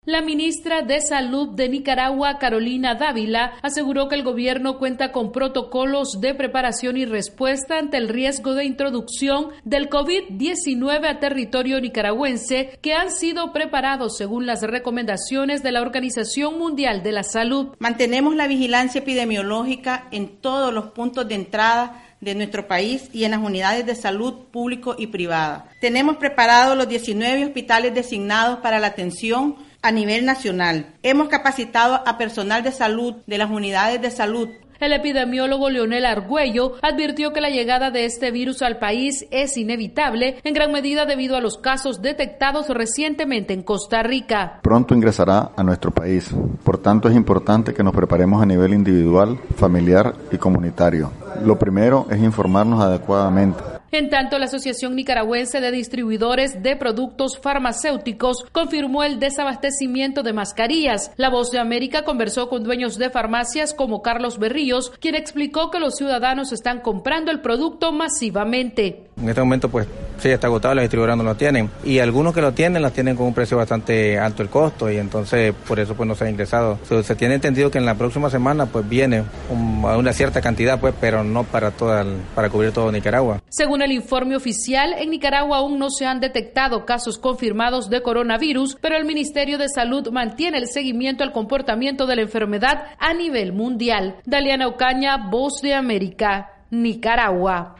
La ministra de Salud de Nicaragua, Carolina Dávila, aseguró que el gobierno cuenta con protocolos de preparación y respuesta ante el riesgo de introducción del COVID-19 a territorio nicaragüense que han sido preparados según las recomendaciones de la Organización Mundial de la Salud. Mantenemos la vigilancia epidemiológica en todos los puntos de entrada de nuestro país y en las unidades de salud público y privada. Tenemos preparados los 19 hospitales designados para la atención a nivel nacional. Hemos capacitado a personal de salud de las unidades de salud. El epidemiólogo Leonel Argüello advirtió que la llegada de este virus al país es inevitable, en gran medida debido a los casos detectados recientemente en Costa Rica. Pronto ingresará a nuestro país, por tanto es importante que nos preparemos a nivel individual, familiar y comunitario. Lo primero es informarnos adecuadamente. En tanto, la Asociación Nicaragüense de Distribuidores de Productos Farmacéuticos confirmó el desabastecimiento de mascarillas. La Voz de América conversó con dueños de farmacias como Carlos Berríos, quien explicó que los ciudadanos están comprando el producto masivamente. En este momento, pues, sí, está agotado, los distribuidores no lo tienen. Y algunos que lo tienen, las tienen con un precio bastante alto el costo, y entonces por eso pues no se ha ingresado. Se tiene entendido que en la próxima semana pues viene una cierta cantidad, pues, pero no para cubrir todo Nicaragua. Según el informe oficial, en Nicaragua aún no se han detectado casos confirmados de coronavirus, pero el Ministerio de Salud mantiene el seguimiento al comportamiento de la enfermedad a nivel mundial. Daliana Ocaña, Voz de América, Nicaragua.